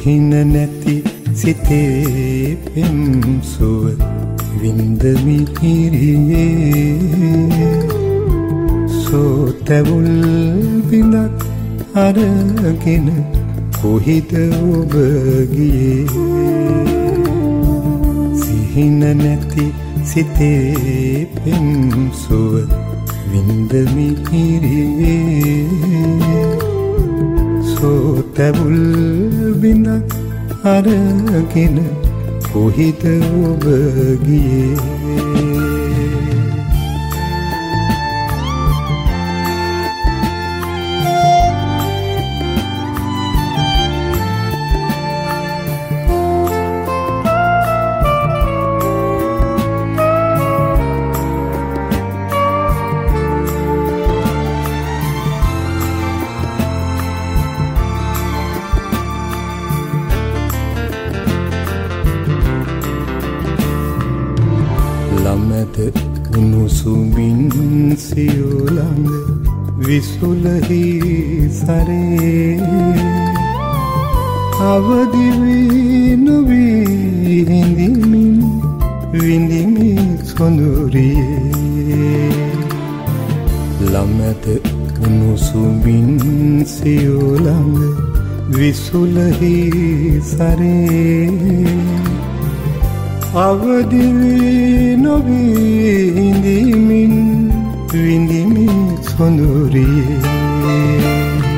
සිහින නැති සිතේ පෙම් සුව විඳ මිහිරියේ සෝතවුල් බිඳක් අරගෙන කොහිද ඔබ ගියේ සිහින නැති සිතේ පෙම් සුව විඳ මිහිරියේ සෝතවුල් බිඳක් අරගෙන කොහිද ඔබ ගියේ ළමද උණුසුමින් සියුලඟ විසුලහි සරේ අවදි වී නොවී හිඳිමින් විඳිමි සොඳුරියේ ළමද උණුසුමින් සියුලඟ විසුලහි සරේ අවදි වී නොවී හිඳිමින් විඳිමි සොඳුරියේ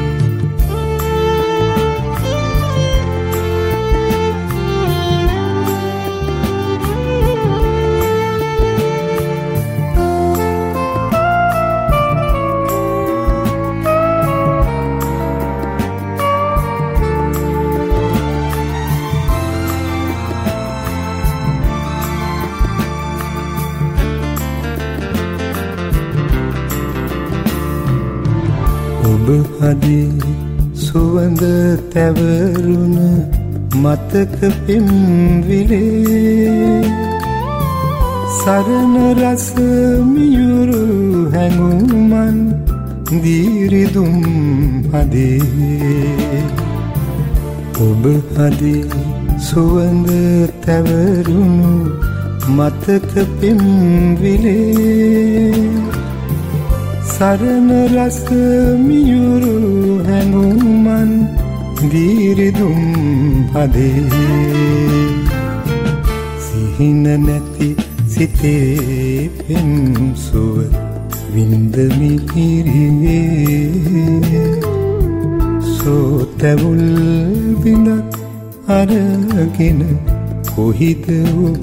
ඔබ හදේ සුවඳ තැවරුණ මතක පෙම්විලේ සරණ රස මියුරු හැඟුමන් දීරිදුම් හදේ ඔබ හදේ සුවඳ තැවරුණු මතක පෙම්විලේ සරණ රස මියුරු හැඟුමන් දීරිදුම් හදේ සිහින නැති සිතේ පෙම් සුව විඳ මිහිරියේ සෝතවුල් බිඳක් අරගෙන කොහිද ඔබ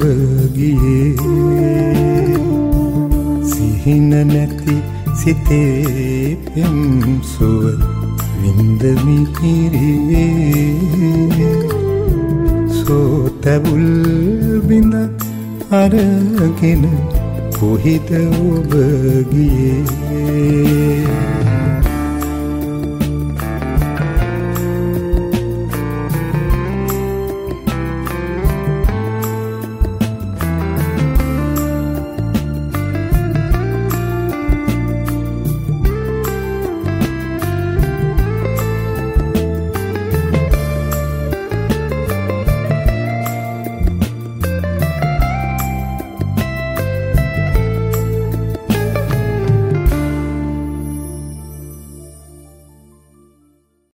ගියේ සිහින නැති සිතේ පෙම් සුව විඳ මිහිරියේ සෝතවුල් බිඳක් අරගෙන කොහිද ඔබ ගියේ